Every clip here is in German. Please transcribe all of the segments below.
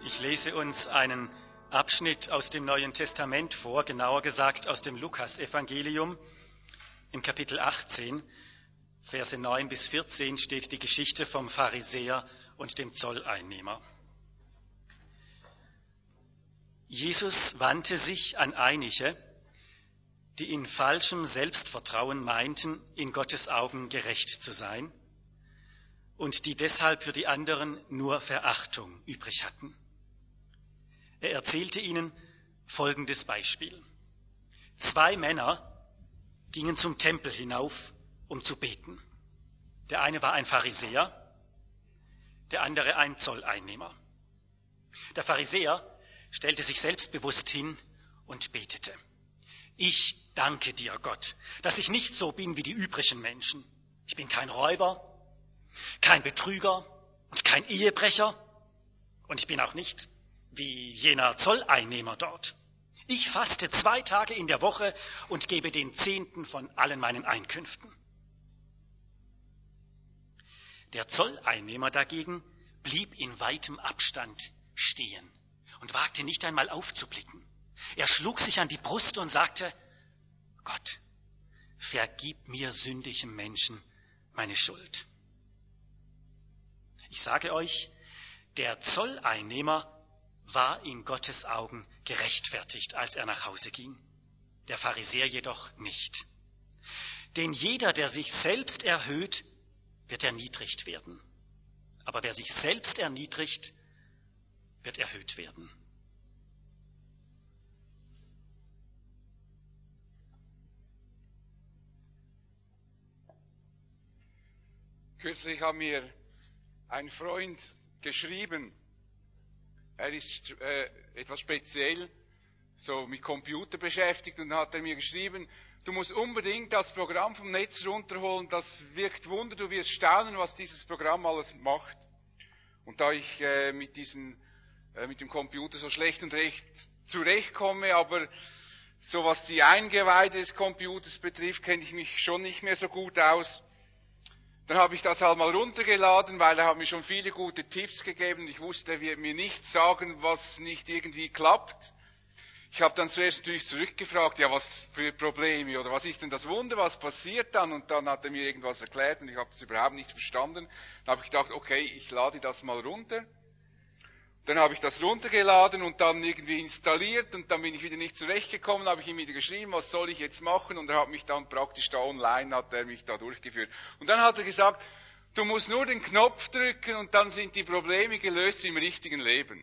Ich lese uns einen Abschnitt aus dem Neuen Testament vor, genauer gesagt aus dem Lukas-Evangelium. Im Kapitel 18, Verse 9 bis 14 steht die Geschichte vom Pharisäer und dem Zolleinnehmer. Jesus wandte sich an einige, die in falschem Selbstvertrauen meinten, in Gottes Augen gerecht zu sein und die deshalb für die anderen nur Verachtung übrig hatten. Er erzählte ihnen folgendes Beispiel. 2 Männer gingen zum Tempel hinauf, um zu beten. Der eine war ein Pharisäer, der andere ein Zolleinnehmer. Der Pharisäer stellte sich selbstbewusst hin und betete. Ich danke dir, Gott, dass ich nicht so bin wie die übrigen Menschen. Ich bin kein Räuber, kein Betrüger und kein Ehebrecher. Und ich bin auch nicht wie jener Zolleinnehmer dort. Ich faste 2 Tage in der Woche und gebe den 10. von allen meinen Einkünften. Der Zolleinnehmer dagegen blieb in weitem Abstand stehen und wagte nicht einmal aufzublicken. Er schlug sich an die Brust und sagte, Gott, vergib mir sündigem Menschen meine Schuld. Ich sage euch, der Zolleinnehmer war in Gottes Augen gerechtfertigt, als er nach Hause ging. Der Pharisäer jedoch nicht. Denn jeder, der sich selbst erhöht, wird erniedrigt werden. Aber wer sich selbst erniedrigt, wird erhöht werden. Kürzlich hat mir ein Freund geschrieben, er ist etwas speziell so mit Computer beschäftigt und hat er mir geschrieben, du musst unbedingt das Programm vom Netz runterholen, das wirkt Wunder, du wirst staunen, was dieses Programm alles macht. Und da ich mit dem Computer so schlecht und recht zurechtkomme, aber so was die Eingeweide des Computers betrifft, kenne ich mich schon nicht mehr so gut aus. Dann habe ich das halt mal runtergeladen, weil er hat mir schon viele gute Tipps gegeben. Ich wusste, er wird mir nichts sagen, was nicht irgendwie klappt. Ich habe dann zuerst natürlich zurückgefragt, ja, was für Probleme oder was ist denn das Wunder, was passiert dann? Und dann hat er mir irgendwas erklärt und ich habe es überhaupt nicht verstanden. Dann habe ich gedacht, okay, ich lade das mal runter. Dann habe ich das runtergeladen und dann irgendwie installiert und dann bin ich wieder nicht zurechtgekommen, habe ich ihm wieder geschrieben, was soll ich jetzt machen? Und er hat mich dann praktisch da online, hat er mich da durchgeführt. Und dann hat er gesagt, du musst nur den Knopf drücken und dann sind die Probleme gelöst wie im richtigen Leben.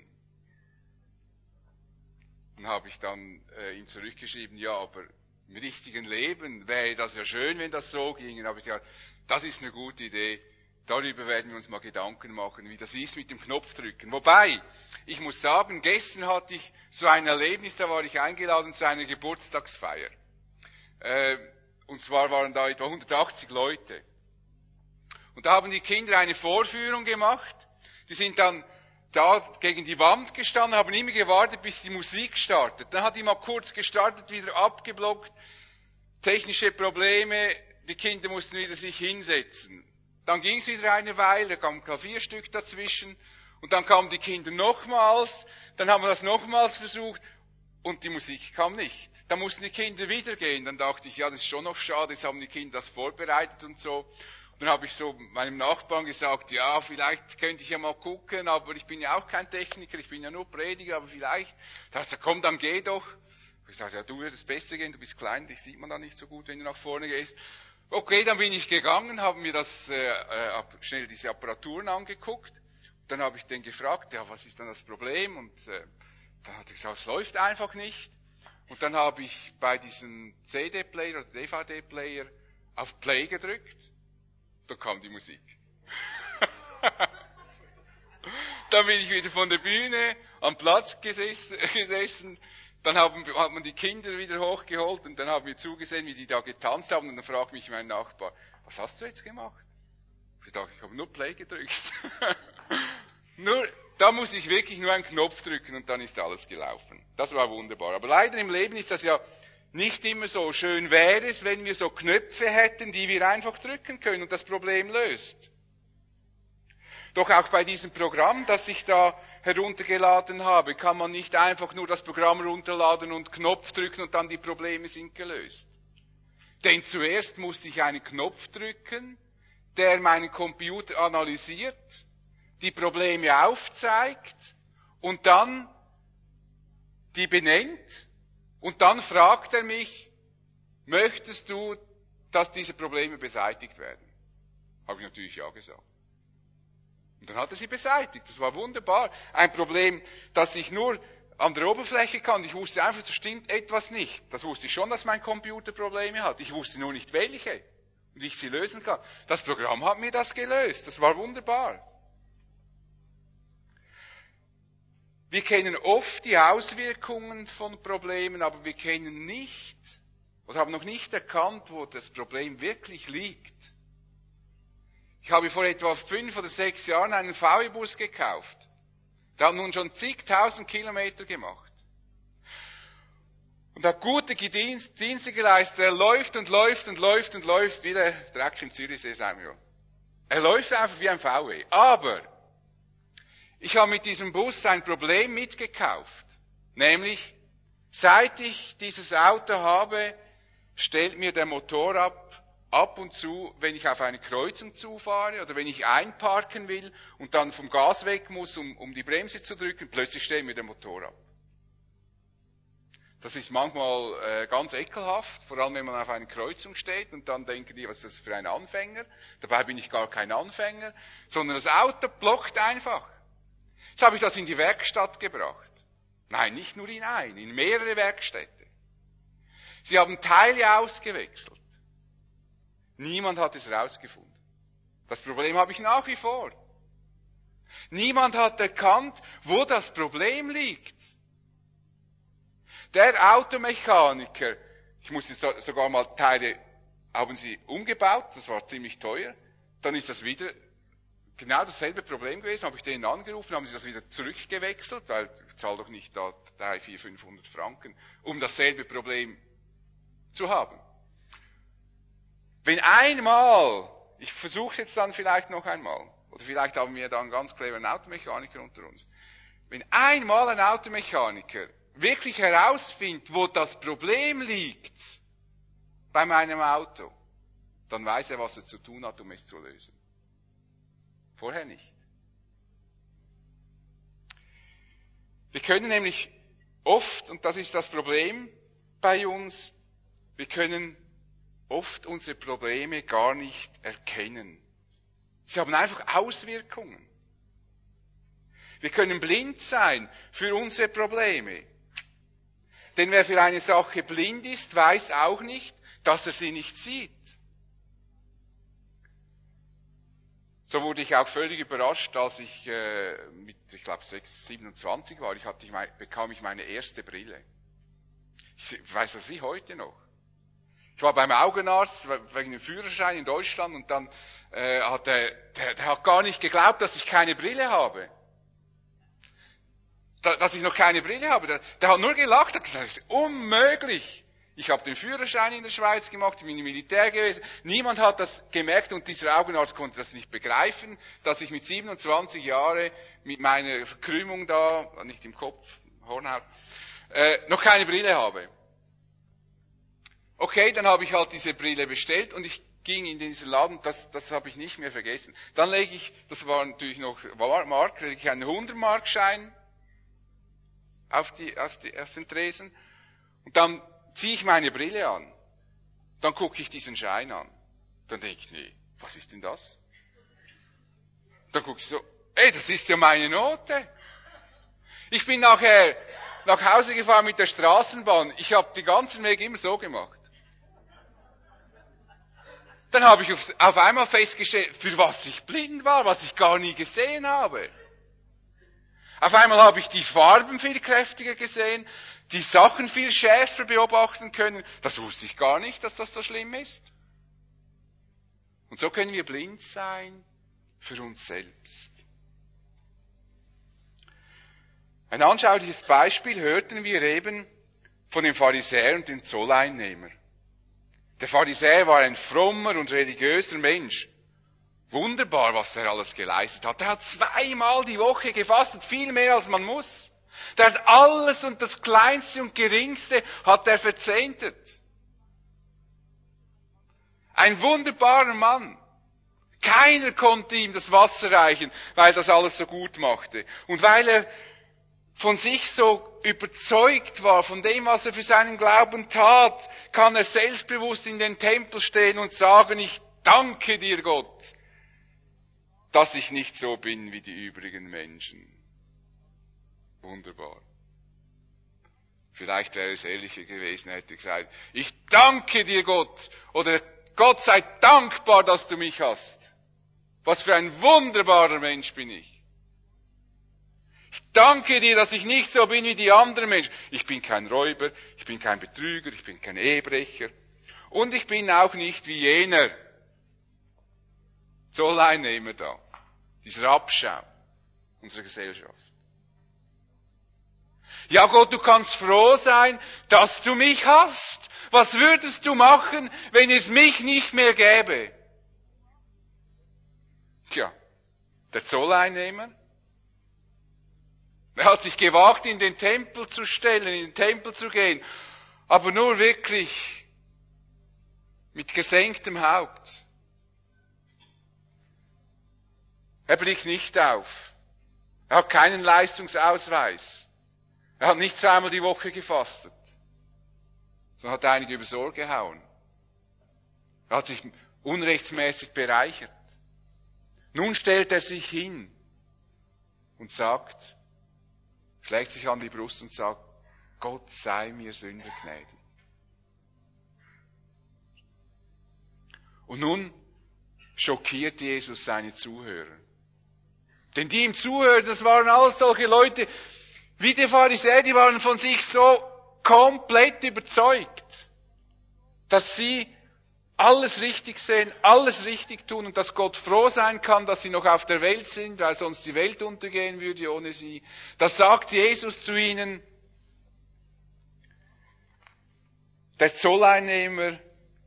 Dann habe ich dann ihm zurückgeschrieben, ja, aber im richtigen Leben wäre das ja schön, wenn das so ging. Dann habe ich gesagt, das ist eine gute Idee. Darüber werden wir uns mal Gedanken machen, wie das ist mit dem Knopfdrücken. Wobei, ich muss sagen, gestern hatte ich so ein Erlebnis, da war ich eingeladen zu einer Geburtstagsfeier. Und zwar waren da etwa 180 Leute. Und da haben die Kinder eine Vorführung gemacht. Die sind dann da gegen die Wand gestanden, haben immer gewartet, bis die Musik startet. Dann hat die mal kurz gestartet, wieder abgeblockt. Technische Probleme, die Kinder mussten wieder sich hinsetzen. Dann ging es wieder eine Weile, da kam ein Klavierstück dazwischen und dann kamen die Kinder nochmals, dann haben wir das nochmals versucht und die Musik kam nicht. Dann mussten die Kinder wieder gehen, dann dachte ich, ja, das ist schon noch schade, jetzt haben die Kinder das vorbereitet und so. Und dann habe ich so meinem Nachbarn gesagt, ja, vielleicht könnte ich ja mal gucken, aber ich bin ja auch kein Techniker, ich bin ja nur Prediger, aber vielleicht. Da hat er gesagt, komm, dann geh doch. Ich sage, ja, du würdest besser gehen, du bist klein, dich sieht man dann nicht so gut, wenn du nach vorne gehst. Okay, dann bin ich gegangen, habe mir schnell diese Apparaturen angeguckt. Dann habe ich den gefragt, ja, was ist dann das Problem? Und dann hat er gesagt, es läuft einfach nicht. Und dann habe ich bei diesem CD-Player oder DVD-Player auf Play gedrückt. Da kam die Musik. Dann bin ich wieder von der Bühne am Platz gesessen. Dann hat man die Kinder wieder hochgeholt und dann haben wir zugesehen, wie die da getanzt haben. Und dann fragt mich mein Nachbar, was hast du jetzt gemacht? Ich dachte, ich habe nur Play gedrückt. Da muss ich wirklich nur einen Knopf drücken und dann ist alles gelaufen. Das war wunderbar. Aber leider im Leben ist das ja nicht immer so. Schön wäre es, wenn wir so Knöpfe hätten, die wir einfach drücken können und das Problem löst. Doch auch bei diesem Programm, das ich da heruntergeladen habe, kann man nicht einfach nur das Programm runterladen und Knopf drücken und dann die Probleme sind gelöst. Denn zuerst muss ich einen Knopf drücken, der meinen Computer analysiert, die Probleme aufzeigt und dann die benennt und dann fragt er mich, möchtest du, dass diese Probleme beseitigt werden? Habe ich natürlich ja gesagt. Und dann hat er sie beseitigt. Das war wunderbar. Ein Problem, das ich nur an der Oberfläche kann. Ich wusste einfach, da stimmt etwas nicht. Das wusste ich schon, dass mein Computer Probleme hat. Ich wusste nur nicht welche. Und ich sie lösen kann. Das Programm hat mir das gelöst. Das war wunderbar. Wir kennen oft die Auswirkungen von Problemen, aber wir kennen nicht oder haben noch nicht erkannt, wo das Problem wirklich liegt. Ich habe vor etwa 5 oder 6 Jahren einen VW-Bus gekauft. Der hat nun schon zigtausend Kilometer gemacht. Und hat gute Dienste geleistet. Er läuft und läuft und läuft und läuft, wie der Dreck im Zürichsee, sagen wir. Er läuft einfach wie ein VW. Aber ich habe mit diesem Bus ein Problem mitgekauft. Nämlich, seit ich dieses Auto habe, stellt mir der Motor ab und zu, wenn ich auf eine Kreuzung zufahre oder wenn ich einparken will und dann vom Gas weg muss, um die Bremse zu drücken, plötzlich stellt mir der Motor ab. Das ist manchmal ganz ekelhaft, vor allem wenn man auf einer Kreuzung steht und dann denken die, was ist das für ein Anfänger? Dabei bin ich gar kein Anfänger, sondern das Auto blockt einfach. Jetzt habe ich das in die Werkstatt gebracht. Nein, nicht nur in mehrere Werkstätten. Sie haben Teile ausgewechselt. Niemand hat es herausgefunden. Das Problem habe ich nach wie vor. Niemand hat erkannt, wo das Problem liegt. Der Automechaniker, ich musste sogar mal Teile, haben sie umgebaut, das war ziemlich teuer. Dann ist das wieder genau dasselbe Problem gewesen, habe ich denen angerufen, haben sie das wieder zurückgewechselt, weil ich zahle doch nicht da 300, 400, 500 Franken, um dasselbe Problem zu haben. Wenn einmal, ich versuche jetzt dann vielleicht noch einmal, oder vielleicht haben wir da einen ganz cleveren Automechaniker unter uns, wenn einmal ein Automechaniker wirklich herausfindet, wo das Problem liegt bei meinem Auto, dann weiß er, was er zu tun hat, um es zu lösen. Vorher nicht. Wir können nämlich oft, und das ist das Problem bei uns, wir können oft unsere Probleme gar nicht erkennen. Sie haben einfach Auswirkungen. Wir können blind sein für unsere Probleme. Denn wer für eine Sache blind ist, weiß auch nicht, dass er sie nicht sieht. So wurde ich auch völlig überrascht, als ich ich glaube 27 war, bekam ich meine erste Brille. Ich weiß das wie heute noch. Ich war beim Augenarzt wegen dem Führerschein in Deutschland und dann hat der hat gar nicht geglaubt, dass ich keine Brille habe. Dass ich noch keine Brille habe. Der hat nur gelacht, hat gesagt, das ist unmöglich. Ich habe den Führerschein in der Schweiz gemacht, ich bin im Militär gewesen. Niemand hat das gemerkt und dieser Augenarzt konnte das nicht begreifen, dass ich mit 27 Jahren mit meiner Verkrümmung da, nicht im Kopf, Hornhaut, noch keine Brille habe. Okay, dann habe ich halt diese Brille bestellt und ich ging in diesen Laden, das habe ich nicht mehr vergessen. Dann lege ich, das war natürlich noch Mark, lege ich einen 100-Mark-Schein auf den Tresen und dann ziehe ich meine Brille an. Dann gucke ich diesen Schein an. Dann denke ich, nee, was ist denn das? Dann gucke ich so, das ist ja meine Note. Ich bin nachher nach Hause gefahren mit der Straßenbahn. Ich habe den ganzen Weg immer so gemacht. Dann habe ich auf einmal festgestellt, für was ich blind war, was ich gar nie gesehen habe. Auf einmal habe ich die Farben viel kräftiger gesehen, die Sachen viel schärfer beobachten können. Das wusste ich gar nicht, dass das so schlimm ist. Und so können wir blind sein für uns selbst. Ein anschauliches Beispiel hörten wir eben von dem Pharisäer und dem Zolleinnehmer. Der Pharisäer war ein frommer und religiöser Mensch. Wunderbar, was er alles geleistet hat. Er hat 2-mal die Woche gefastet, viel mehr als man muss. Der hat alles und das Kleinste und Geringste hat er verzehntet. Ein wunderbarer Mann. Keiner konnte ihm das Wasser reichen, weil das alles so gut machte. Und weil er von sich so überzeugt war, von dem, was er für seinen Glauben tat, kann er selbstbewusst in den Tempel stehen und sagen, ich danke dir, Gott, dass ich nicht so bin wie die übrigen Menschen. Wunderbar. Vielleicht wäre es ehrlicher gewesen, hätte ich gesagt, ich danke dir, Gott, oder Gott sei dankbar, dass du mich hast. Was für ein wunderbarer Mensch bin ich. Ich danke dir, dass ich nicht so bin wie die anderen Menschen. Ich bin kein Räuber, ich bin kein Betrüger, ich bin kein Ehebrecher. Und ich bin auch nicht wie jener Zolleinnehmer da. Dieser Abschau unserer Gesellschaft. Ja Gott, du kannst froh sein, dass du mich hast. Was würdest du machen, wenn es mich nicht mehr gäbe? Tja, der Zolleinnehmer, er hat sich gewagt, in den Tempel zu stellen, in den Tempel zu gehen, aber nur wirklich mit gesenktem Haupt. Er blickt nicht auf. Er hat keinen Leistungsausweis. Er hat nicht 2-mal die Woche gefastet, sondern hat einige übers Ohr gehauen. Er hat sich unrechtsmäßig bereichert. Nun stellt er sich hin und sagt, schlägt sich an die Brust und sagt, Gott sei mir Sünder gnädig. Und nun schockiert Jesus seine Zuhörer. Denn die ihm zuhören, das waren alles solche Leute, wie die Pharisäer, die waren von sich so komplett überzeugt, dass sie alles richtig sehen, alles richtig tun und dass Gott froh sein kann, dass sie noch auf der Welt sind, weil sonst die Welt untergehen würde ohne sie. Das sagt Jesus zu ihnen. Der Zolleinnehmer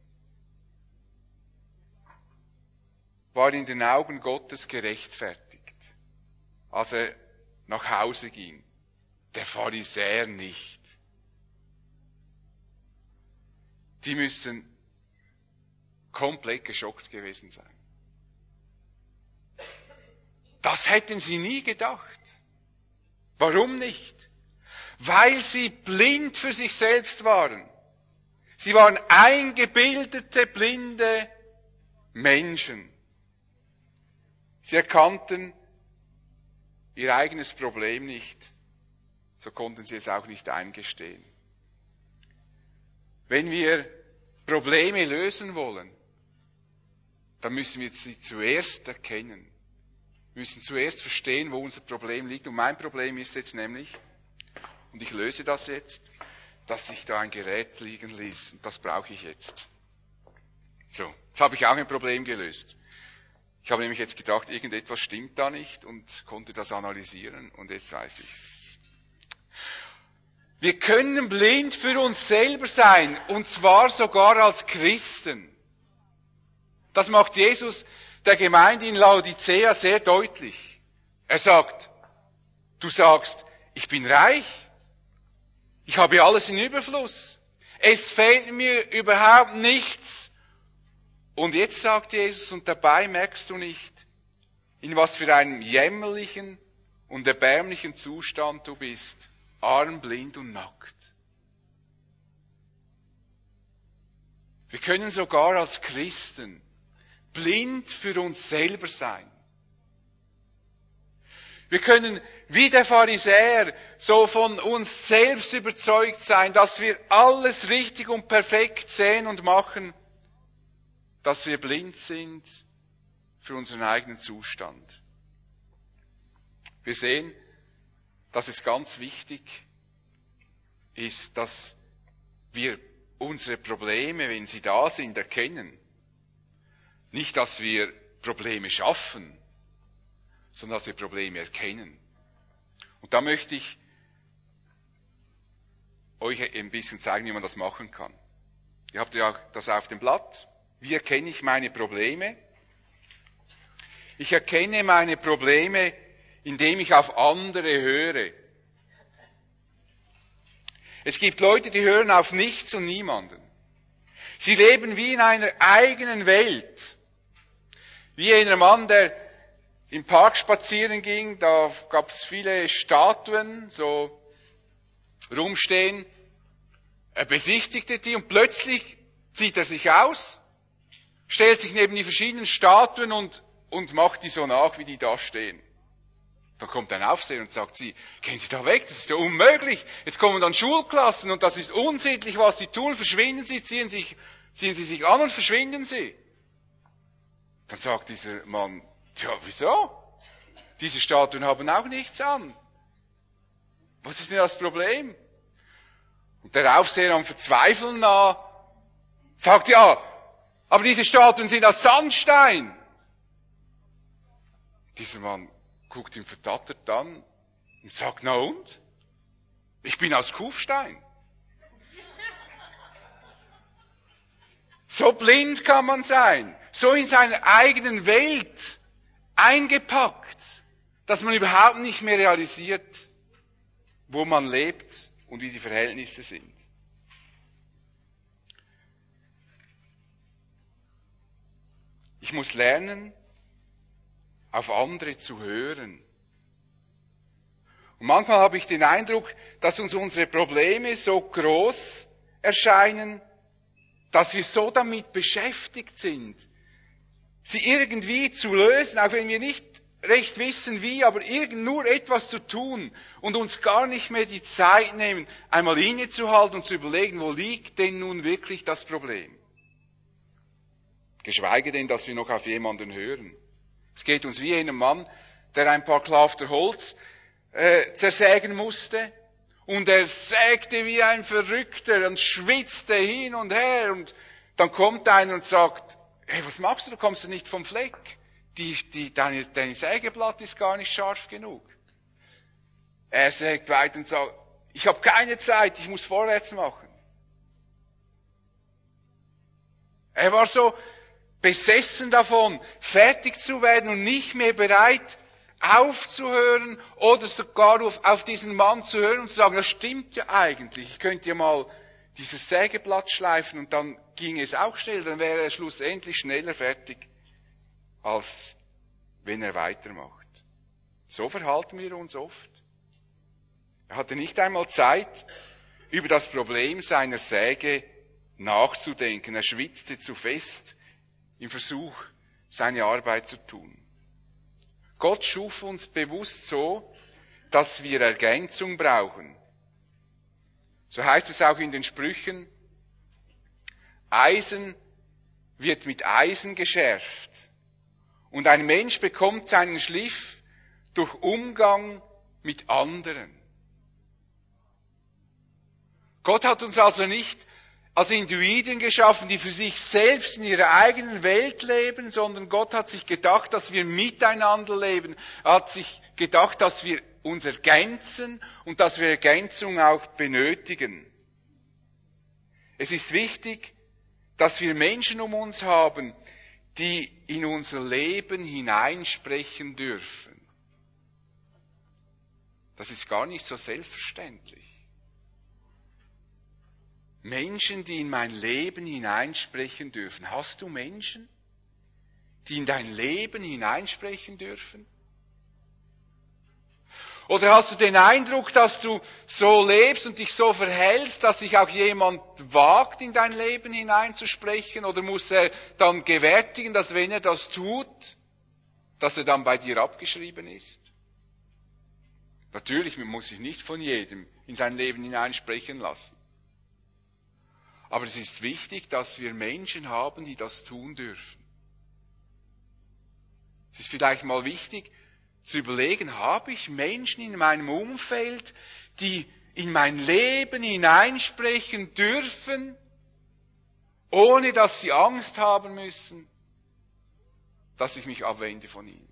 war in den Augen Gottes gerechtfertigt, als er nach Hause ging. Der Pharisäer nicht. Die müssen komplett geschockt gewesen sein. Das hätten sie nie gedacht. Warum nicht? Weil sie blind für sich selbst waren. Sie waren eingebildete, blinde Menschen. Sie erkannten ihr eigenes Problem nicht, so konnten sie es auch nicht eingestehen. Wenn wir Probleme lösen wollen, dann müssen wir sie zuerst erkennen. Wir müssen zuerst verstehen, wo unser Problem liegt. Und mein Problem ist jetzt nämlich, und ich löse das jetzt, dass ich da ein Gerät liegen ließ. Und das brauche ich jetzt. So, jetzt habe ich auch ein Problem gelöst. Ich habe nämlich jetzt gedacht, irgendetwas stimmt da nicht und konnte das analysieren und jetzt weiß ich's. Wir können blind für uns selber sein, und zwar sogar als Christen. Das macht Jesus der Gemeinde in Laodicea sehr deutlich. Er sagt, du sagst, ich bin reich, ich habe alles in Überfluss, es fehlt mir überhaupt nichts. Und jetzt sagt Jesus, und dabei merkst du nicht, in was für einem jämmerlichen und erbärmlichen Zustand du bist, arm, blind und nackt. Wir können sogar als Christen blind für uns selber sein. Wir können wie der Pharisäer so von uns selbst überzeugt sein, dass wir alles richtig und perfekt sehen und machen, dass wir blind sind für unseren eigenen Zustand. Wir sehen, dass es ganz wichtig ist, dass wir unsere Probleme, wenn sie da sind, erkennen. Nicht, dass wir Probleme schaffen, sondern dass wir Probleme erkennen. Und da möchte ich euch ein bisschen zeigen, wie man das machen kann. Ihr habt ja das auf dem Blatt. Wie erkenne ich meine Probleme? Ich erkenne meine Probleme, indem ich auf andere höre. Es gibt Leute, die hören auf nichts und niemanden. Sie leben wie in einer eigenen Welt. Wie jener Mann, der im Park spazieren ging, da gab es viele Statuen, so rumstehen. Er besichtigte die und plötzlich zieht er sich aus, stellt sich neben die verschiedenen Statuen und macht die so nach, wie die da stehen. Da kommt ein Aufseher und sagt, gehen Sie da weg, das ist ja unmöglich. Jetzt kommen dann Schulklassen und das ist unsittlich, was Sie tun. Verschwinden Sie, ziehen Sie sich an und verschwinden Sie. Dann sagt dieser Mann, tja, wieso? Diese Statuen haben auch nichts an. Was ist denn das Problem? Und der Aufseher am Verzweifeln nah sagt, ja, aber diese Statuen sind aus Sandstein. Dieser Mann guckt ihn verdattert an und sagt, na und? Ich bin aus Kufstein. So blind kann man sein, so in seiner eigenen Welt eingepackt, dass man überhaupt nicht mehr realisiert, wo man lebt und wie die Verhältnisse sind. Ich muss lernen, auf andere zu hören. Und manchmal habe ich den Eindruck, dass uns unsere Probleme so groß erscheinen, dass wir so damit beschäftigt sind, sie irgendwie zu lösen, auch wenn wir nicht recht wissen wie, aber nur etwas zu tun und uns gar nicht mehr die Zeit nehmen, einmal innezuhalten und zu überlegen, wo liegt denn nun wirklich das Problem? Geschweige denn, dass wir noch auf jemanden hören. Es geht uns wie jenem Mann, der ein paar Klafter Holz zersägen musste. Und er sägte wie ein Verrückter und schwitzte hin und her. Und dann kommt einer und sagt, hey, was machst du? Du kommst nicht vom Fleck. Dein Sägeblatt ist gar nicht scharf genug. Er sägt weiter und sagt, ich habe keine Zeit, ich muss vorwärts machen. Er war so besessen davon, fertig zu werden und nicht mehr bereit, aufzuhören oder sogar auf diesen Mann zu hören und zu sagen, das stimmt ja eigentlich, ich könnte ja mal dieses Sägeblatt schleifen und dann ging es auch schnell, dann wäre er schlussendlich schneller fertig, als wenn er weitermacht. So verhalten wir uns oft. Er hatte nicht einmal Zeit, über das Problem seiner Säge nachzudenken. Er schwitzte zu fest im Versuch, seine Arbeit zu tun. Gott schuf uns bewusst so, dass wir Ergänzung brauchen. So heißt es auch in den Sprüchen, Eisen wird mit Eisen geschärft und ein Mensch bekommt seinen Schliff durch Umgang mit anderen. Gott hat uns also nicht als Individuen geschaffen, die für sich selbst in ihrer eigenen Welt leben, sondern Gott hat sich gedacht, dass wir miteinander leben. Er hat sich gedacht, dass wir uns ergänzen und dass wir Ergänzung auch benötigen. Es ist wichtig, dass wir Menschen um uns haben, die in unser Leben hineinsprechen dürfen. Das ist gar nicht so selbstverständlich. Menschen, die in mein Leben hineinsprechen dürfen. Hast du Menschen, die in dein Leben hineinsprechen dürfen? Oder hast du den Eindruck, dass du so lebst und dich so verhältst, dass sich auch jemand wagt, in dein Leben hineinzusprechen? Oder muss er dann gewärtigen, dass wenn er das tut, dass er dann bei dir abgeschrieben ist? Natürlich, man muss sich nicht von jedem in sein Leben hineinsprechen lassen. Aber es ist wichtig, dass wir Menschen haben, die das tun dürfen. Es ist vielleicht mal wichtig zu überlegen, habe ich Menschen in meinem Umfeld, die in mein Leben hineinsprechen dürfen, ohne dass sie Angst haben müssen, dass ich mich abwende von ihnen.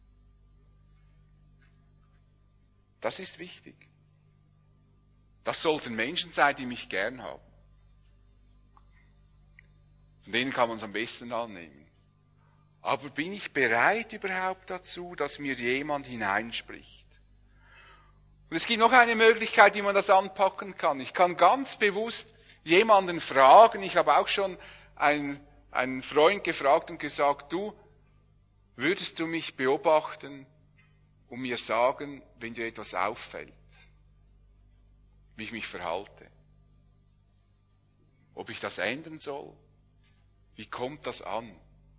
Das ist wichtig. Das sollten Menschen sein, die mich gern haben. Von denen kann man es am besten annehmen. Aber bin ich bereit überhaupt dazu, dass mir jemand hineinspricht? Und es gibt noch eine Möglichkeit, wie man das anpacken kann. Ich kann ganz bewusst jemanden fragen. Ich habe auch schon einen Freund gefragt und gesagt, du, würdest du mich beobachten und mir sagen, wenn dir etwas auffällt, wie ich mich verhalte? Ob ich das ändern soll? Wie kommt das an?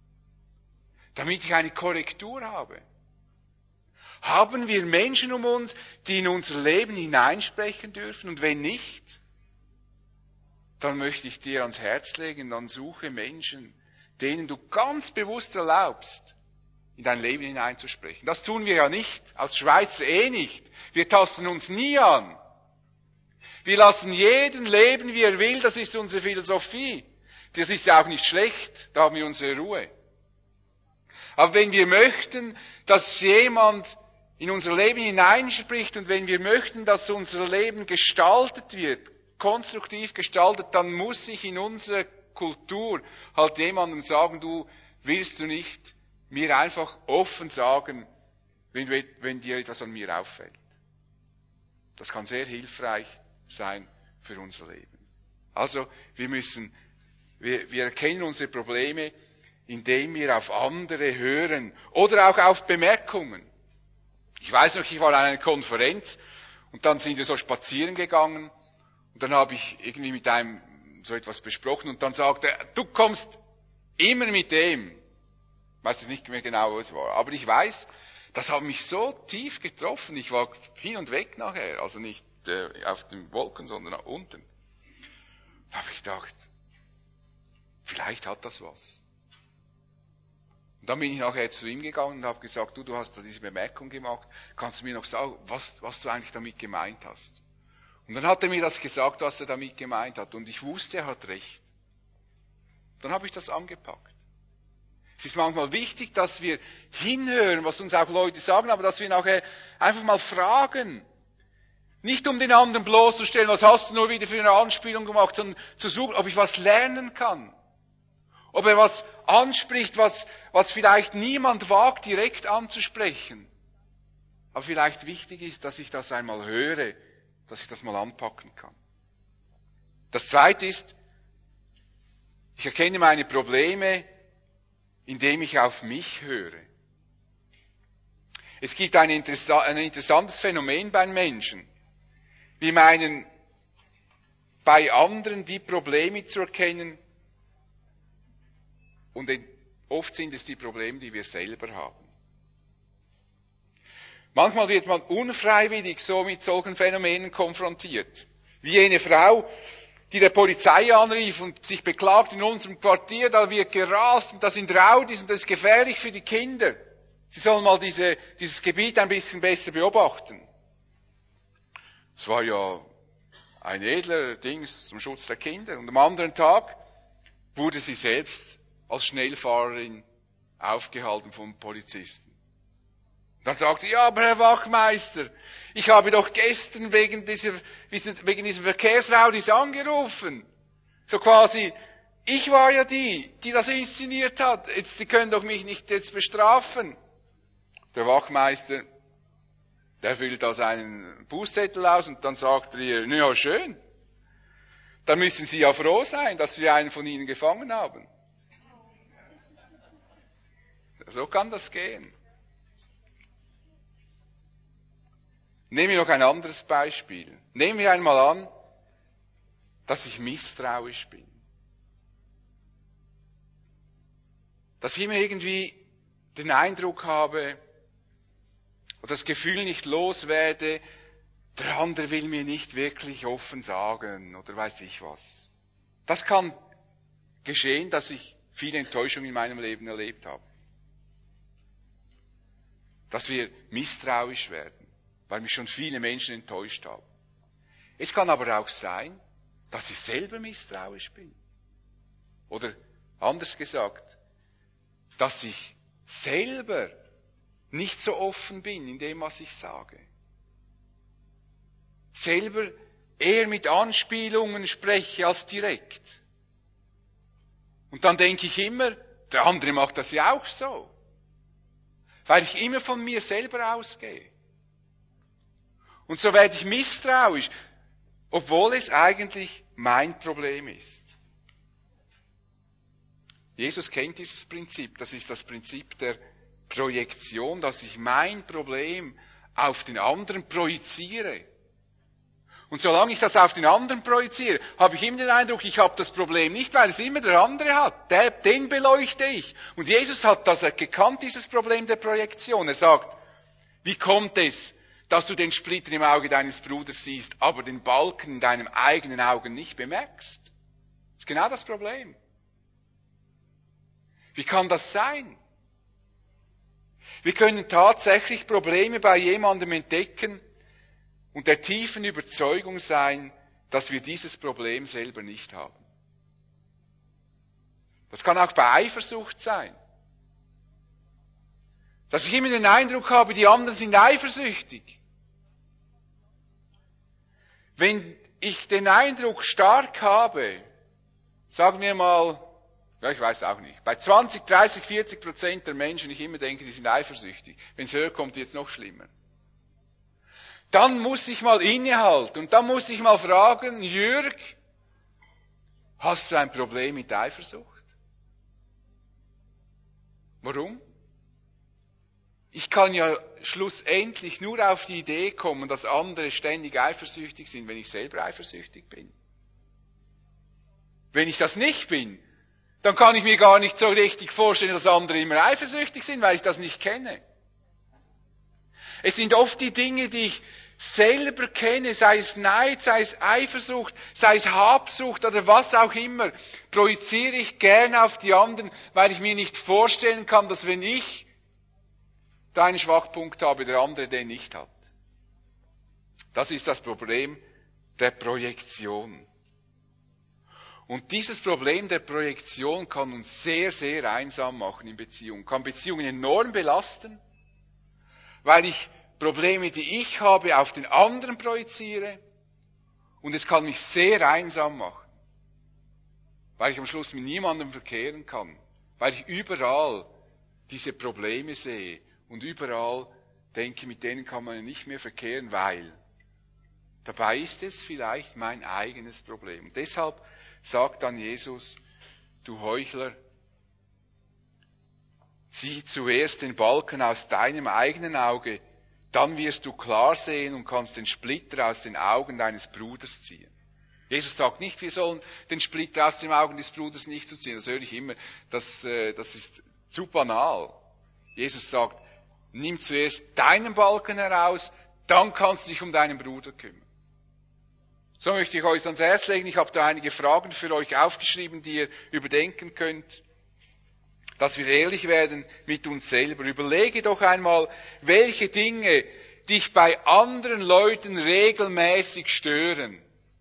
Damit ich eine Korrektur habe. Haben wir Menschen um uns, die in unser Leben hineinsprechen dürfen? Und wenn nicht, dann möchte ich dir ans Herz legen, dann suche Menschen, denen du ganz bewusst erlaubst, in dein Leben hineinzusprechen. Das tun wir ja nicht, als Schweizer nicht. Wir tasten uns nie an. Wir lassen jeden leben, wie er will, das ist unsere Philosophie. Das ist ja auch nicht schlecht, da haben wir unsere Ruhe. Aber wenn wir möchten, dass jemand in unser Leben hineinspricht und wenn wir möchten, dass unser Leben gestaltet wird, konstruktiv gestaltet, dann muss ich in unserer Kultur halt jemandem sagen, du willst du nicht mir einfach offen sagen, wenn dir etwas an mir auffällt. Das kann sehr hilfreich sein für unser Leben. Also wir erkennen unsere Probleme, indem wir auf andere hören oder auch auf Bemerkungen. Ich weiß noch, ich war an einer Konferenz und dann sind wir so spazieren gegangen und dann habe ich irgendwie mit einem so etwas besprochen und dann sagte er, du kommst immer mit dem. Ich weiß jetzt nicht mehr genau, was es war, aber ich weiß, das hat mich so tief getroffen. Ich war hin und weg nachher, also nicht auf den Wolken, sondern unten. Da habe ich gedacht, vielleicht hat das was. Und dann bin ich nachher zu ihm gegangen und habe gesagt, du hast da diese Bemerkung gemacht, kannst du mir noch sagen, was du eigentlich damit gemeint hast? Und dann hat er mir das gesagt, was er damit gemeint hat. Und ich wusste, er hat recht. Dann habe ich das angepackt. Es ist manchmal wichtig, dass wir hinhören, was uns auch Leute sagen, aber dass wir nachher einfach mal fragen. Nicht um den anderen bloßzustellen, was hast du nur wieder für eine Anspielung gemacht, sondern zu suchen, ob ich was lernen kann. Ob er was anspricht, was vielleicht niemand wagt, direkt anzusprechen. Aber vielleicht wichtig ist, dass ich das einmal höre, dass ich das mal anpacken kann. Das Zweite ist, ich erkenne meine Probleme, indem ich auf mich höre. Es gibt ein interessantes Phänomen beim Menschen. Wir meinen, bei anderen die Probleme zu erkennen, und oft sind es die Probleme, die wir selber haben. Manchmal wird man unfreiwillig so mit solchen Phänomenen konfrontiert. Wie jene Frau, die der Polizei anrief und sich beklagt, in unserem Quartier, da wird gerast und da sind Raudis und das ist gefährlich für die Kinder. Sie sollen mal dieses Gebiet ein bisschen besser beobachten. Es war ja ein edler Dings zum Schutz der Kinder. Und am anderen Tag wurde sie selbst als Schnellfahrerin aufgehalten vom Polizisten. Dann sagt sie, ja, aber Herr Wachmeister, ich habe doch gestern wegen diesem Verkehrsraudis angerufen. So quasi, ich war ja die das inszeniert hat. Sie können doch mich nicht jetzt bestrafen. Der Wachmeister, der füllt da seinen Bußzettel aus und dann sagt er ihr, na ja, schön. Dann müssen Sie ja froh sein, dass wir einen von Ihnen gefangen haben. So kann das gehen. Nehmen wir noch ein anderes Beispiel. Nehmen wir einmal an, dass ich misstrauisch bin. Dass ich immer irgendwie den Eindruck habe, oder das Gefühl nicht loswerde, der andere will mir nicht wirklich offen sagen, oder weiß ich was. Das kann geschehen, dass ich viele Enttäuschungen in meinem Leben erlebt habe. Dass wir misstrauisch werden, weil mich schon viele Menschen enttäuscht haben. Es kann aber auch sein, dass ich selber misstrauisch bin. Oder anders gesagt, dass ich selber nicht so offen bin in dem, was ich sage. Selber eher mit Anspielungen spreche als direkt. Und dann denke ich immer, Der andere macht das ja auch so. Weil ich immer von mir selber ausgehe. Und so werde ich misstrauisch, obwohl es eigentlich mein Problem ist. Jesus kennt dieses Prinzip. Das ist das Prinzip der Projektion, dass ich mein Problem auf den anderen projiziere. Und solange ich das auf den anderen projiziere, habe ich immer den Eindruck, ich habe das Problem nicht, weil es immer der andere hat. Den beleuchte ich. Und Jesus hat das gekannt, dieses Problem der Projektion. Er sagt, wie kommt es, dass du den Splitter im Auge deines Bruders siehst, aber den Balken in deinem eigenen Auge nicht bemerkst? Das ist genau das Problem. Wie kann das sein? Wir können tatsächlich Probleme bei jemandem entdecken und der tiefen Überzeugung sein, dass wir dieses Problem selber nicht haben. Das kann auch bei Eifersucht sein. Dass ich immer den Eindruck habe, die anderen sind eifersüchtig. Wenn ich den Eindruck stark habe, sagen wir mal, ja, ich weiß auch nicht, bei 20, 30, 40% der Menschen, ich immer denke, die sind eifersüchtig. Wenn es höher kommt, wird es noch schlimmer. Dann muss ich mal innehalten und dann muss ich mal fragen, Jürg, hast du ein Problem mit Eifersucht? Warum? Ich kann ja schlussendlich nur auf die Idee kommen, dass andere ständig eifersüchtig sind, wenn ich selber eifersüchtig bin. Wenn ich das nicht bin, dann kann ich mir gar nicht so richtig vorstellen, dass andere immer eifersüchtig sind, weil ich das nicht kenne. Es sind oft die Dinge, die ich selber kenne, sei es Neid, sei es Eifersucht, sei es Habsucht oder was auch immer, projiziere ich gerne auf die anderen, weil ich mir nicht vorstellen kann, dass wenn ich da einen Schwachpunkt habe, der andere den nicht hat. Das ist das Problem der Projektion. Und dieses Problem der Projektion kann uns sehr, sehr einsam machen in Beziehungen, kann Beziehungen enorm belasten, weil ich Probleme, die ich habe, auf den anderen projiziere und es kann mich sehr einsam machen, weil ich am Schluss mit niemandem verkehren kann, weil ich überall diese Probleme sehe und überall denke, mit denen kann man nicht mehr verkehren, weil dabei ist es vielleicht mein eigenes Problem. Und deshalb sagt dann Jesus, du Heuchler, zieh zuerst den Balken aus deinem eigenen Auge, dann wirst du klar sehen und kannst den Splitter aus den Augen deines Bruders ziehen. Jesus sagt nicht, wir sollen den Splitter aus den Augen des Bruders nicht zu ziehen. Das höre ich immer, das ist zu banal. Jesus sagt, nimm zuerst deinen Balken heraus, dann kannst du dich um deinen Bruder kümmern. So möchte ich euch ans Herz legen. Ich habe da einige Fragen für euch aufgeschrieben, die ihr überdenken könnt. Dass wir ehrlich werden mit uns selber. Überlege doch einmal, welche Dinge dich bei anderen Leuten regelmäßig stören.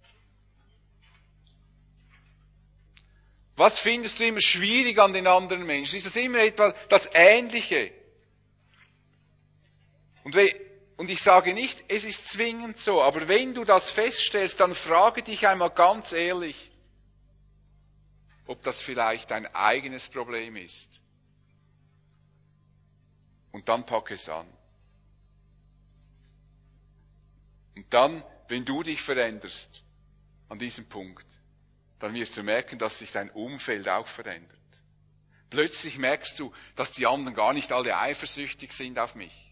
Was findest du immer schwierig an den anderen Menschen? Ist das immer etwa das Ähnliche? Und ich sage nicht, es ist zwingend so, aber wenn du das feststellst, dann frage dich einmal ganz ehrlich, ob das vielleicht dein eigenes Problem ist. Und dann pack es an. Und dann, wenn du dich veränderst an diesem Punkt, dann wirst du merken, dass sich dein Umfeld auch verändert. Plötzlich merkst du, dass die anderen gar nicht alle eifersüchtig sind auf mich.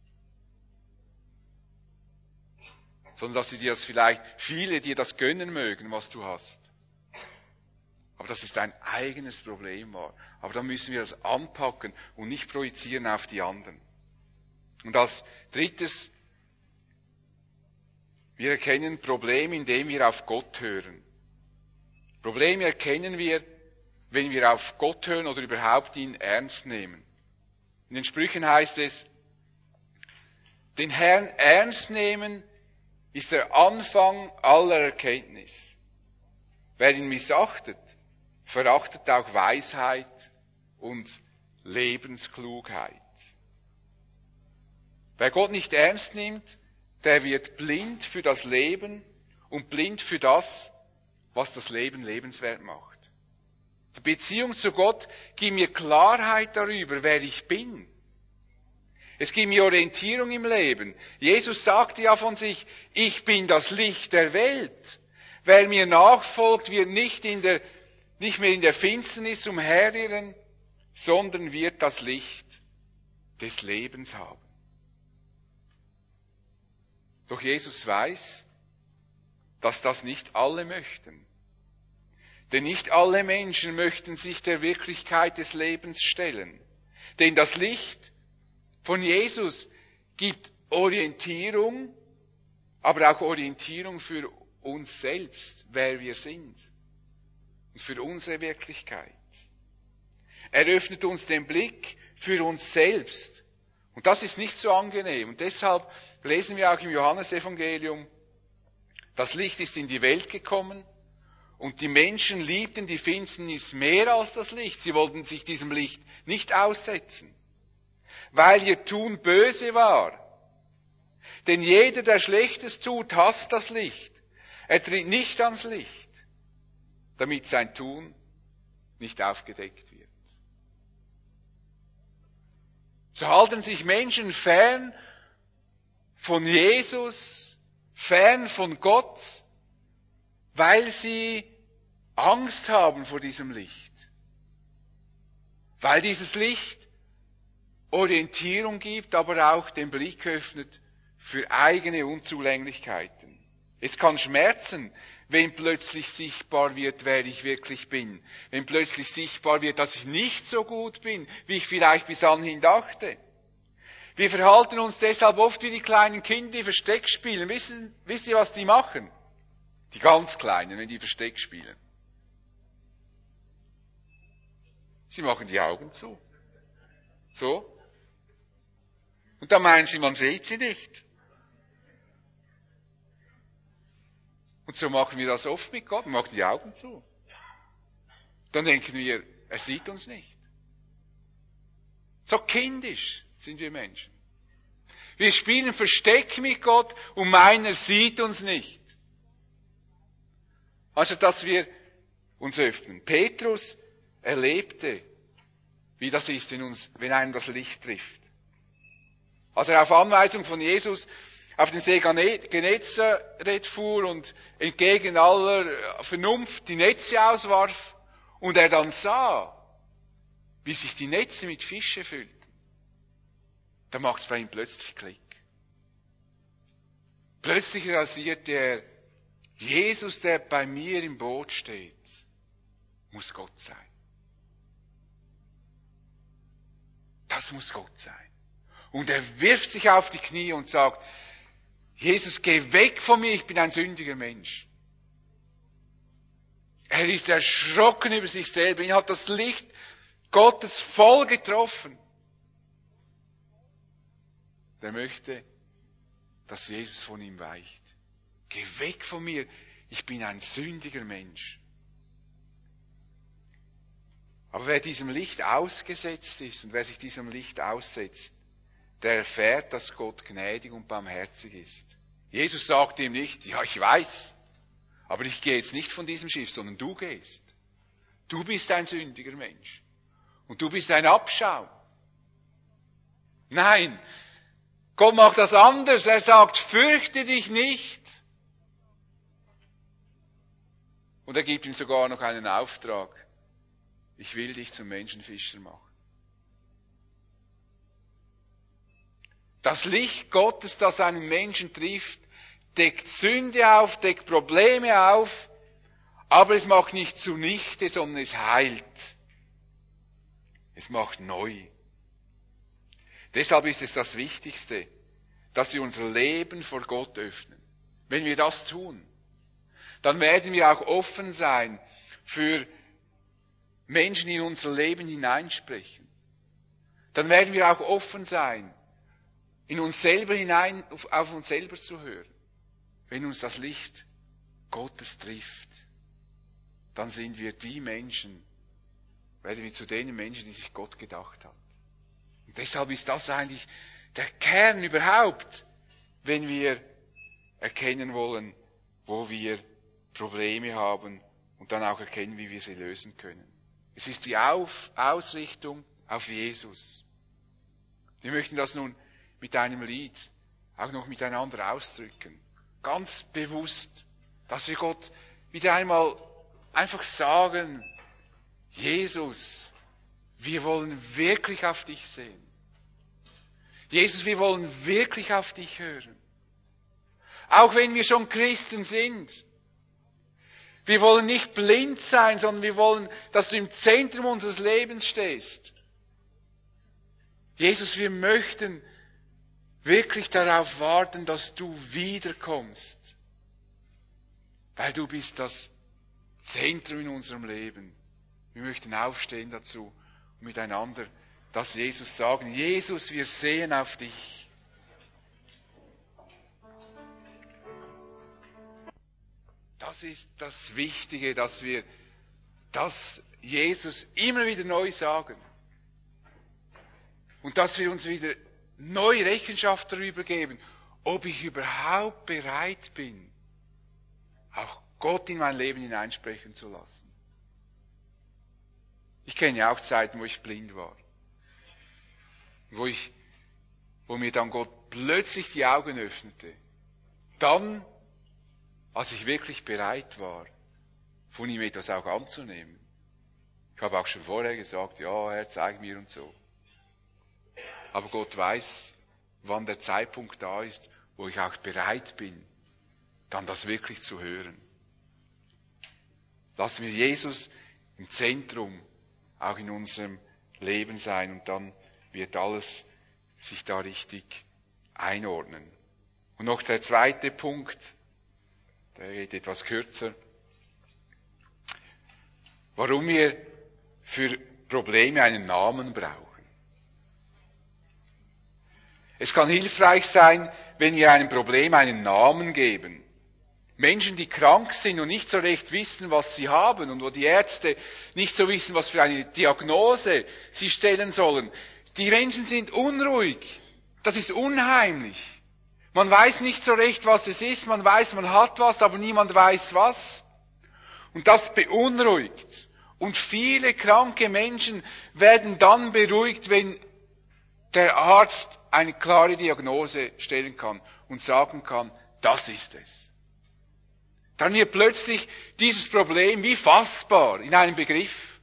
Sondern dass viele dir das gönnen mögen, was du hast. Aber dass es dein eigenes Problem war. Aber dann müssen wir das anpacken und nicht projizieren auf die anderen. Und als drittes, wir erkennen Probleme, indem wir auf Gott hören. Probleme erkennen wir, wenn wir auf Gott hören oder überhaupt ihn ernst nehmen. In den Sprüchen heißt es, den Herrn ernst nehmen ist der Anfang aller Erkenntnis. Wer ihn missachtet, verachtet auch Weisheit und Lebensklugheit. Wer Gott nicht ernst nimmt, der wird blind für das Leben und blind für das, was das Leben lebenswert macht. Die Beziehung zu Gott gibt mir Klarheit darüber, wer ich bin. Es gibt mir Orientierung im Leben. Jesus sagte ja von sich, ich bin das Licht der Welt. Wer mir nachfolgt, wird nicht mehr in der Finsternis umherirren, sondern wird das Licht des Lebens haben. Doch Jesus weiß, dass das nicht alle möchten. Denn nicht alle Menschen möchten sich der Wirklichkeit des Lebens stellen. Denn das Licht von Jesus gibt Orientierung, aber auch Orientierung für uns selbst, wer wir sind und für unsere Wirklichkeit. Er öffnet uns den Blick für uns selbst. Und das ist nicht so angenehm. Und deshalb lesen wir auch im Johannesevangelium, das Licht ist in die Welt gekommen und die Menschen liebten die Finsternis mehr als das Licht. Sie wollten sich diesem Licht nicht aussetzen, weil ihr Tun böse war. Denn jeder, der Schlechtes tut, hasst das Licht. Er tritt nicht ans Licht, damit sein Tun nicht aufgedeckt wird. So halten sich Menschen fern von Jesus, fern von Gott, weil sie Angst haben vor diesem Licht. Weil dieses Licht Orientierung gibt, aber auch den Blick öffnet für eigene Unzulänglichkeiten. Es kann schmerzen, wenn plötzlich sichtbar wird, wer ich wirklich bin. Wenn plötzlich sichtbar wird, dass ich nicht so gut bin, wie ich vielleicht bis anhin dachte. Wir verhalten uns deshalb oft wie die kleinen Kinder, die Versteck spielen. Wisst ihr, was die machen? Die ganz Kleinen, wenn die Versteck spielen. Sie machen die Augen zu. So. Und dann meinen sie, man sieht sie nicht. Und so machen wir das oft mit Gott. Wir machen die Augen zu. Dann denken wir, er sieht uns nicht. So kindisch sind wir Menschen. Wir spielen Versteck mit Gott und meinen, er sieht uns nicht. Also, dass wir uns öffnen. Petrus erlebte, wie das ist, wenn einem das Licht trifft. Als er auf Anweisung von Jesus auf den See Genezareth fuhr und entgegen aller Vernunft die Netze auswarf und er dann sah, wie sich die Netze mit Fische füllten, da macht es bei ihm plötzlich Klick. Plötzlich realisiert er, Jesus, der bei mir im Boot steht, muss Gott sein. Das muss Gott sein. Und er wirft sich auf die Knie und sagt, Jesus, geh weg von mir, ich bin ein sündiger Mensch. Er ist erschrocken über sich selber, ihn hat das Licht Gottes voll getroffen. Er möchte, dass Jesus von ihm weicht. Geh weg von mir, ich bin ein sündiger Mensch. Aber wer diesem Licht ausgesetzt ist und wer sich diesem Licht aussetzt, der erfährt, dass Gott gnädig und barmherzig ist. Jesus sagt ihm nicht, ja, ich weiß, aber ich gehe jetzt nicht von diesem Schiff, sondern du gehst. Du bist ein sündiger Mensch. Und du bist ein Abschaum. Nein, Gott macht das anders. Er sagt, fürchte dich nicht. Und er gibt ihm sogar noch einen Auftrag. Ich will dich zum Menschenfischer machen. Das Licht Gottes, das einen Menschen trifft, deckt Sünde auf, deckt Probleme auf, aber es macht nicht zunichte, sondern es heilt. Es macht neu. Deshalb ist es das Wichtigste, dass wir unser Leben vor Gott öffnen. Wenn wir das tun, dann werden wir auch offen sein für Menschen, die in unser Leben hineinsprechen. Dann werden wir auch offen sein, in uns selber hinein, auf uns selber zu hören. Wenn uns das Licht Gottes trifft, dann sind wir die Menschen, werden wir zu den Menschen, die sich Gott gedacht hat. Und deshalb ist das eigentlich der Kern überhaupt, wenn wir erkennen wollen, wo wir Probleme haben und dann auch erkennen, wie wir sie lösen können. Es ist die Ausrichtung auf Jesus. Wir möchten das nun mit einem Lied auch noch miteinander ausdrücken. Ganz bewusst, dass wir Gott wieder einmal einfach sagen, Jesus, wir wollen wirklich auf dich sehen. Jesus, wir wollen wirklich auf dich hören. Auch wenn wir schon Christen sind. Wir wollen nicht blind sein, sondern wir wollen, dass du im Zentrum unseres Lebens stehst. Jesus, wir möchten wirklich darauf warten, dass du wiederkommst. Weil du bist das Zentrum in unserem Leben. Wir möchten aufstehen dazu und miteinander das Jesus sagen. Jesus, wir sehen auf dich. Das ist das Wichtige, dass wir das Jesus immer wieder neu sagen. Und dass wir uns wieder neu Rechenschaft darüber geben, ob ich überhaupt bereit bin, auch Gott in mein Leben hineinsprechen zu lassen. Ich kenne ja auch Zeiten, wo ich blind war. Wo mir dann Gott plötzlich die Augen öffnete. Dann, als ich wirklich bereit war, von ihm etwas auch anzunehmen. Ich habe auch schon vorher gesagt, ja, Herr, zeig mir und so. Aber Gott weiß, wann der Zeitpunkt da ist, wo ich auch bereit bin, dann das wirklich zu hören. Lassen wir Jesus im Zentrum auch in unserem Leben sein und dann wird alles sich da richtig einordnen. Und noch der zweite Punkt, der geht etwas kürzer. Warum wir für Probleme einen Namen brauchen. Es kann hilfreich sein, wenn wir einem Problem einen Namen geben. Menschen, die krank sind und nicht so recht wissen, was sie haben und wo die Ärzte nicht so wissen, was für eine Diagnose sie stellen sollen. Die Menschen sind unruhig. Das ist unheimlich. Man weiß nicht so recht, was es ist. Man weiß, man hat was, aber niemand weiß was. Und das beunruhigt. Und viele kranke Menschen werden dann beruhigt, wenn der Arzt eine klare Diagnose stellen kann und sagen kann, das ist es. Dann wird plötzlich dieses Problem wie fassbar in einem Begriff.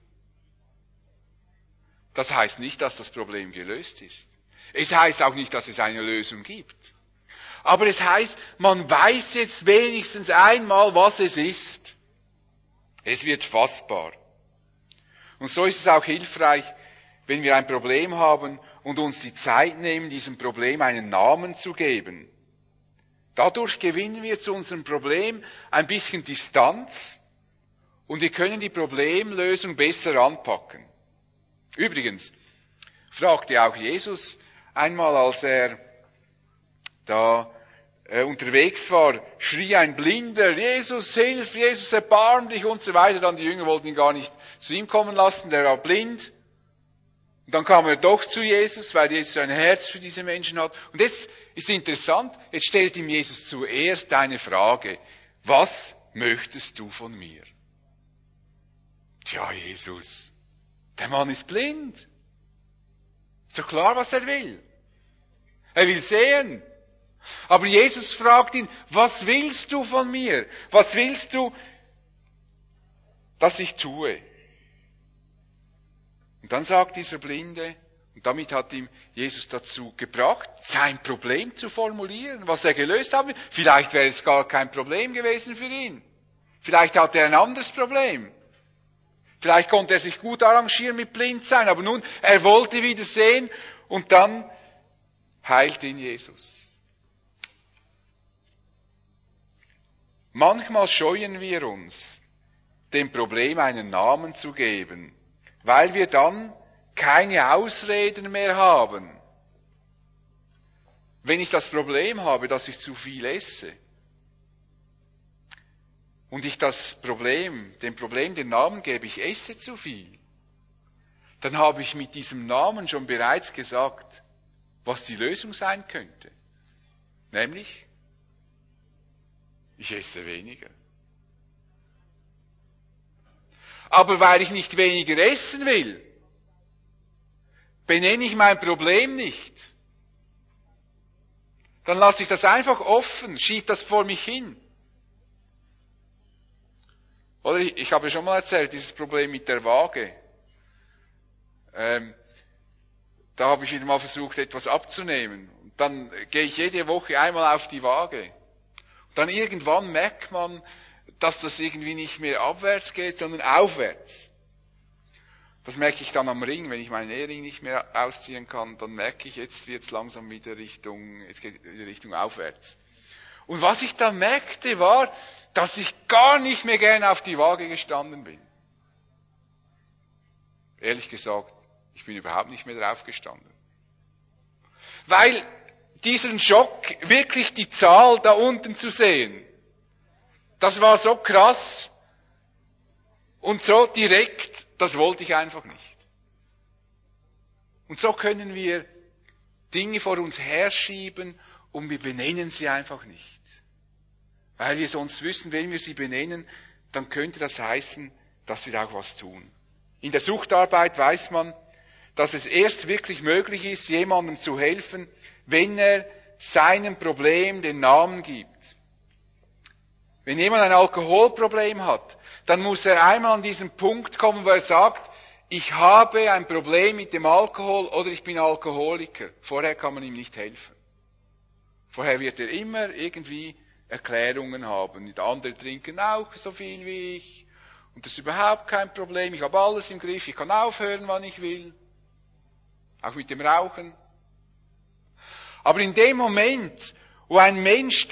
Das heißt nicht, dass das Problem gelöst ist. Es heißt auch nicht, dass es eine Lösung gibt. Aber es heißt, man weiß jetzt wenigstens einmal, was es ist. Es wird fassbar. Und so ist es auch hilfreich, wenn wir ein Problem haben und uns die Zeit nehmen, diesem Problem einen Namen zu geben. Dadurch gewinnen wir zu unserem Problem ein bisschen Distanz und wir können die Problemlösung besser anpacken. Übrigens fragte auch Jesus einmal, als er da unterwegs war, schrie ein Blinder, Jesus, hilf, Jesus, erbarm dich und so weiter. Dann die Jünger wollten ihn gar nicht zu ihm kommen lassen, der war blind. Und dann kam er doch zu Jesus, weil Jesus ein Herz für diese Menschen hat. Und jetzt ist interessant, jetzt stellt ihm Jesus zuerst eine Frage. Was möchtest du von mir? Tja, Jesus, der Mann ist blind. Ist doch klar, was er will. Er will sehen. Aber Jesus fragt ihn, was willst du von mir? Was willst du, dass ich tue? Und dann sagt dieser Blinde, und damit hat ihm Jesus dazu gebracht, sein Problem zu formulieren, was er gelöst hat. Vielleicht wäre es gar kein Problem gewesen für ihn. Vielleicht hatte er ein anderes Problem. Vielleicht konnte er sich gut arrangieren mit Blindsein, aber nun, er wollte wieder sehen und dann heilt ihn Jesus. Manchmal scheuen wir uns, dem Problem einen Namen zu geben, weil wir dann keine Ausreden mehr haben. Wenn ich das Problem habe, dass ich zu viel esse, und ich dem Problem den Namen gebe, ich esse zu viel, dann habe ich mit diesem Namen schon bereits gesagt, was die Lösung sein könnte. Nämlich, ich esse weniger. Aber weil ich nicht weniger essen will, benenne ich mein Problem nicht. Dann lasse ich das einfach offen, schiebe das vor mich hin. Oder ich habe schon mal erzählt, dieses Problem mit der Waage. Da habe ich wieder mal versucht, etwas abzunehmen. Und dann gehe ich jede Woche einmal auf die Waage. Und dann irgendwann merkt man, dass das irgendwie nicht mehr abwärts geht, sondern aufwärts. Das merke ich dann am Ring, wenn ich meinen Ehering nicht mehr ausziehen kann, dann merke ich, jetzt wird es langsam wieder jetzt geht die Richtung aufwärts. Und was ich dann merkte, war, dass ich gar nicht mehr gerne auf die Waage gestanden bin. Ehrlich gesagt, ich bin überhaupt nicht mehr drauf gestanden. Weil diesen Schock, wirklich die Zahl da unten zu sehen, das war so krass und so direkt, das wollte ich einfach nicht. Und so können wir Dinge vor uns herschieben und wir benennen sie einfach nicht. Weil wir sonst wissen, wenn wir sie benennen, dann könnte das heißen, dass wir auch was tun. In der Suchtarbeit weiß man, dass es erst wirklich möglich ist, jemandem zu helfen, wenn er seinem Problem den Namen gibt. Wenn jemand ein Alkoholproblem hat, dann muss er einmal an diesen Punkt kommen, wo er sagt, ich habe ein Problem mit dem Alkohol oder ich bin Alkoholiker. Vorher kann man ihm nicht helfen. Vorher wird er immer irgendwie Erklärungen haben. Die anderen trinken auch so viel wie ich. Und das ist überhaupt kein Problem. Ich habe alles im Griff. Ich kann aufhören, wann ich will. Auch mit dem Rauchen. Aber in dem Moment, wo ein Mensch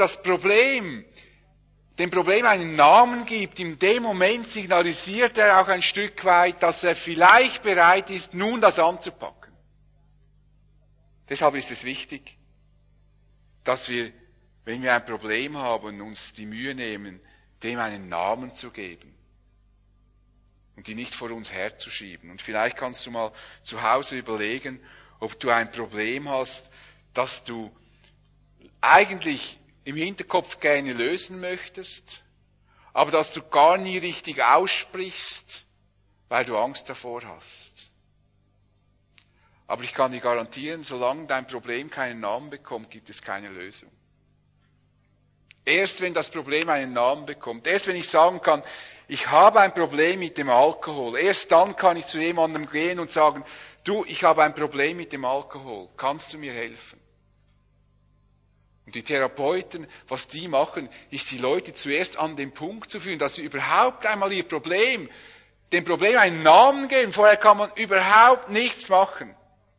dem Problem einen Namen gibt, in dem Moment signalisiert er auch ein Stück weit, dass er vielleicht bereit ist, nun das anzupacken. Deshalb ist es wichtig, dass wir, wenn wir ein Problem haben, uns die Mühe nehmen, dem einen Namen zu geben und die nicht vor uns herzuschieben. Und vielleicht kannst du mal zu Hause überlegen, ob du ein Problem hast, das du eigentlich im Hinterkopf gerne lösen möchtest, aber das du gar nie richtig aussprichst, weil du Angst davor hast. Aber ich kann dir garantieren, solange dein Problem keinen Namen bekommt, gibt es keine Lösung. Erst wenn das Problem einen Namen bekommt, erst wenn ich sagen kann, ich habe ein Problem mit dem Alkohol, erst dann kann ich zu jemandem gehen und sagen, du, ich habe ein Problem mit dem Alkohol, kannst du mir helfen? Und die Therapeuten, was die machen, ist die Leute zuerst an den Punkt zu führen, dass sie überhaupt einmal dem Problem einen Namen geben. Vorher kann man überhaupt nichts machen.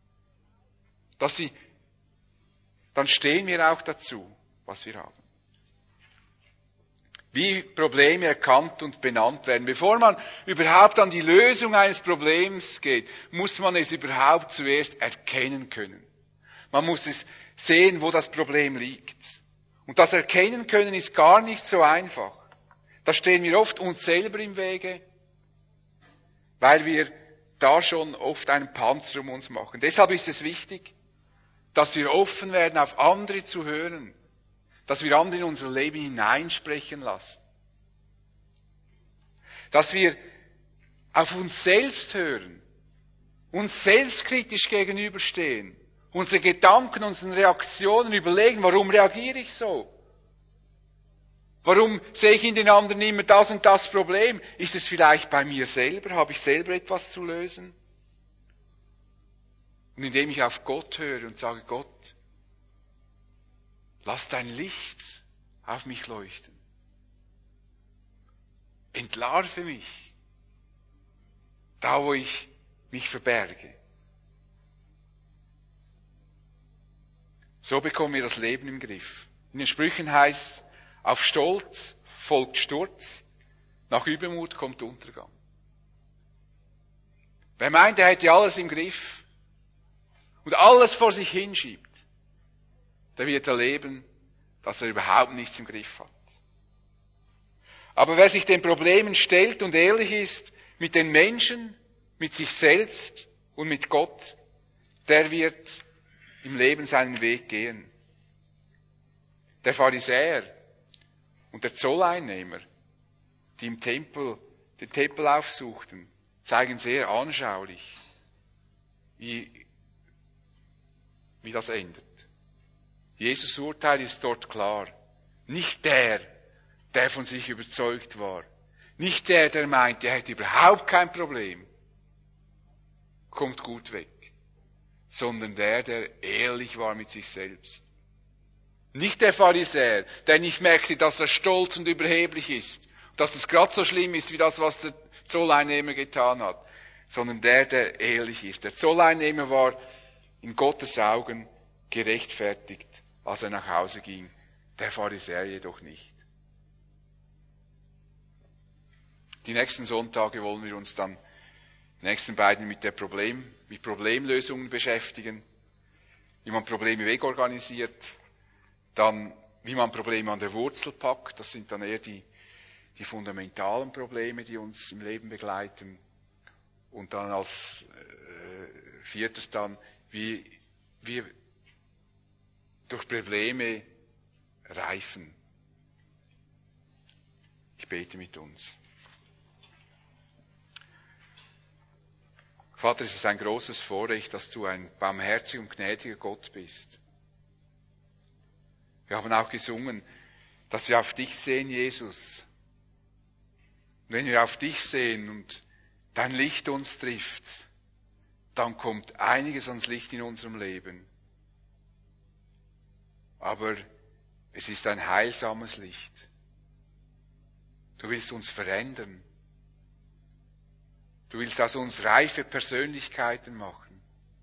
Dann stehen wir auch dazu, was wir haben. Wie Probleme erkannt und benannt werden. Bevor man überhaupt an die Lösung eines Problems geht, muss man es überhaupt zuerst erkennen können. Man muss es sehen, wo das Problem liegt. Und das Erkennen können ist gar nicht so einfach. Da stehen wir oft uns selber im Wege, weil wir da schon oft einen Panzer um uns machen. Deshalb ist es wichtig, dass wir offen werden, auf andere zu hören, dass wir andere in unser Leben hineinsprechen lassen. Dass wir auf uns selbst hören, uns selbstkritisch gegenüberstehen, unsere Gedanken, unsere Reaktionen überlegen, warum reagiere ich so? Warum sehe ich in den anderen immer das und das Problem? Ist es vielleicht bei mir selber? Habe ich selber etwas zu lösen? Und indem ich auf Gott höre und sage, Gott, lass dein Licht auf mich leuchten. Entlarve mich, da wo ich mich verberge. So bekommen wir das Leben im Griff. In den Sprüchen heißt, auf Stolz folgt Sturz, nach Übermut kommt Untergang. Wer meint, er hätte alles im Griff und alles vor sich hinschiebt, der wird erleben, dass er überhaupt nichts im Griff hat. Aber wer sich den Problemen stellt und ehrlich ist mit den Menschen, mit sich selbst und mit Gott, der wird im Leben seinen Weg gehen. Der Pharisäer und der Zolleinnehmer, die im Tempel den Tempel aufsuchten, zeigen sehr anschaulich, wie das endet. Jesus' Urteil ist dort klar. Nicht der von sich überzeugt war. Nicht der meint, er hätte überhaupt kein Problem. Kommt gut weg. Sondern der ehrlich war mit sich selbst. Nicht der Pharisäer, der nicht merkte, dass er stolz und überheblich ist. Dass es gerade so schlimm ist, wie das, was der Zolleinnehmer getan hat. Sondern der ehrlich ist. Der Zolleinnehmer war in Gottes Augen gerechtfertigt, als er nach Hause ging. Der Pharisäer jedoch nicht. Die nächsten Sonntage wollen wir uns dann, die nächsten beiden, mit Problemlösungen beschäftigen. Wie man Probleme wegorganisiert. Dann, wie man Probleme an der Wurzel packt. Das sind dann eher die fundamentalen Probleme, die uns im Leben begleiten. Und dann als viertes dann, wie wir durch Probleme reifen. Ich bete mit uns. Vater, es ist ein großes Vorrecht, dass du ein barmherziger und gnädiger Gott bist. Wir haben auch gesungen, dass wir auf dich sehen, Jesus. Und wenn wir auf dich sehen und dein Licht uns trifft, dann kommt einiges ans Licht in unserem Leben. Aber es ist ein heilsames Licht. Du willst uns verändern. Du willst aus uns reife Persönlichkeiten machen.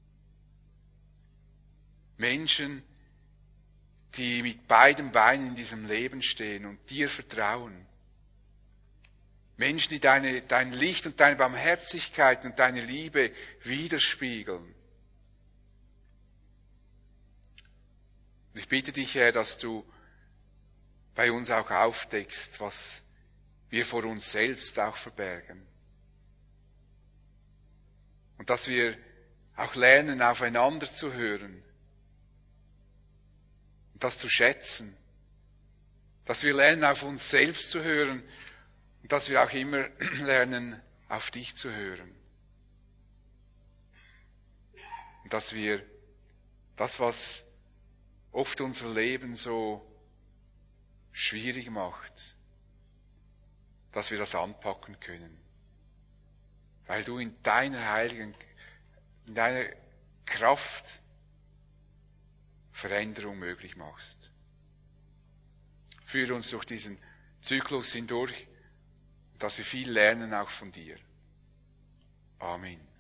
Menschen, die mit beiden Beinen in diesem Leben stehen und dir vertrauen. Menschen, die dein Licht und deine Barmherzigkeit und deine Liebe widerspiegeln. Und ich bitte dich, Herr, dass du bei uns auch aufdeckst, was wir vor uns selbst auch verbergen. Und dass wir auch lernen, aufeinander zu hören und das zu schätzen. Dass wir lernen, auf uns selbst zu hören und dass wir auch immer lernen, auf dich zu hören. Und dass wir das, was oft unser Leben so schwierig macht, dass wir das anpacken können. Weil du in deiner Kraft Veränderung möglich machst. Führe uns durch diesen Zyklus hindurch, dass wir viel lernen auch von dir. Amen.